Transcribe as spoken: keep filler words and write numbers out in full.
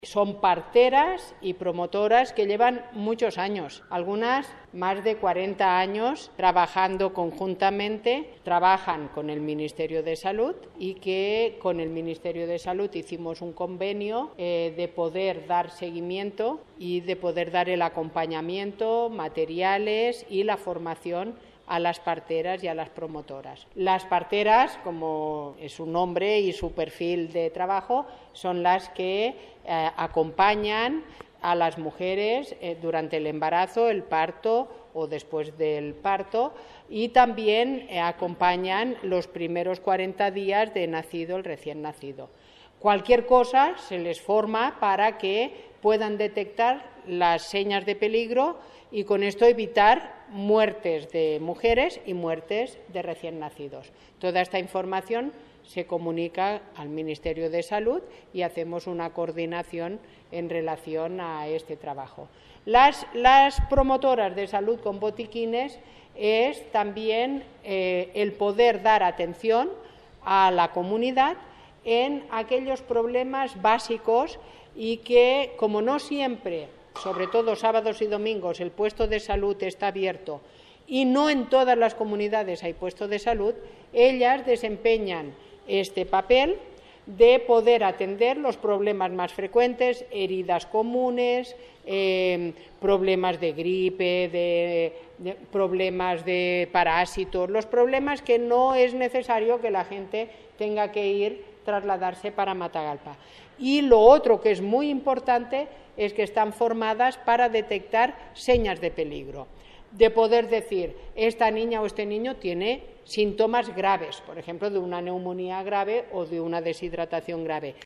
Son parteras y promotoras que llevan muchos años, algunas más de cuarenta años trabajando conjuntamente, trabajan con el Ministerio de Salud y que con el Ministerio de Salud hicimos un convenio eh, de poder dar seguimiento y de poder dar el acompañamiento, materiales y la formación a las parteras y a las promotoras. Las parteras, como es su nombre y su perfil de trabajo, son las que eh, acompañan a las mujeres eh, durante el embarazo, el parto o después del parto, y también eh, acompañan los primeros cuarenta días de nacido el recién nacido. Cualquier cosa se les forma para que puedan detectar las señas de peligro y con esto evitar muertes de mujeres y muertes de recién nacidos. Toda esta información se comunica al Ministerio de Salud y hacemos una coordinación en relación a este trabajo. Las, las promotoras de salud con botiquines es también eh, el poder dar atención a la comunidad en aquellos problemas básicos y que, como no siempre, sobre todo sábados y domingos, el puesto de salud está abierto y no en todas las comunidades hay puesto de salud, ellas desempeñan este papel de poder atender los problemas más frecuentes, heridas comunes, eh, problemas de gripe, de, de problemas de parásitos, los problemas que no es necesario que la gente tenga que ir trasladarse para Matagalpa. Y lo otro que es muy importante es que están formadas para detectar señas de peligro, de poder decir, esta niña o este niño tiene síntomas graves, por ejemplo, de una neumonía grave o de una deshidratación grave.